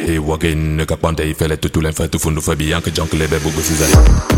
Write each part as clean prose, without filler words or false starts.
Hey wagin kapante ifele tutulen fa tu fundu fa bian ke jonk lebe bubu sizai.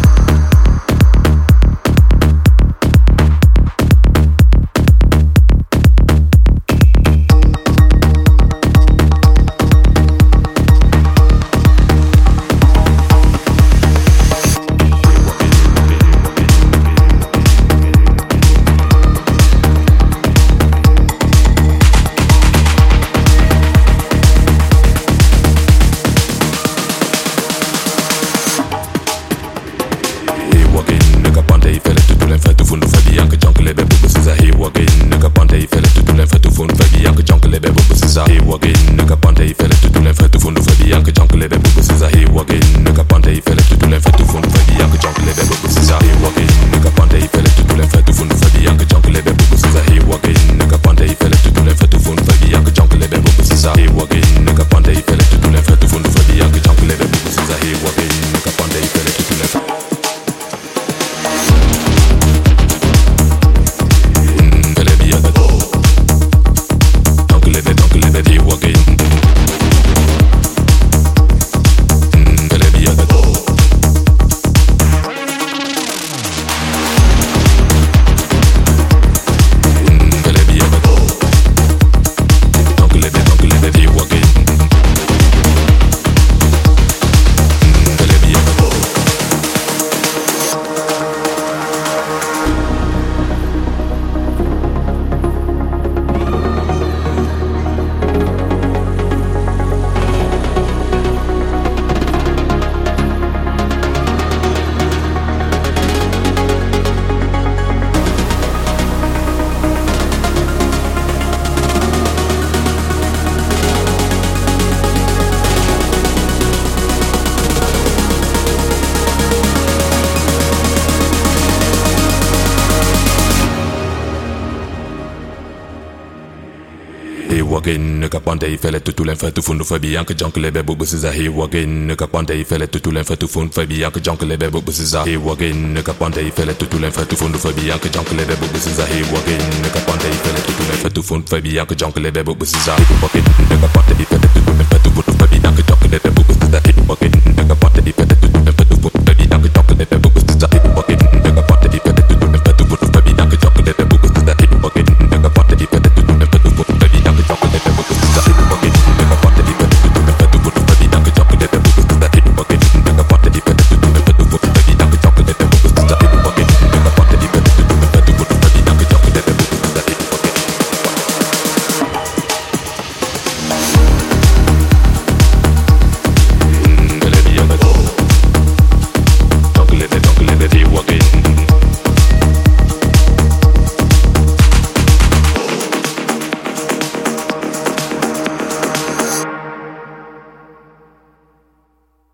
Wagin kapante ifele tutulen fa tu fundu fa bian ke jonk lebe bubu siza. Hey wagin kapante ifele tutulen fa tu fundu fa bian ke jonk lebe bubu siza. Hey wagin kapante ifele tutulen fa tu fundu fa bian ke jonk lebe bubu siza. Hey wagin kapante ifele tutulen fa tu fundu fa bian ke jonk lebe bubu siza. Hey wagin kapante ifele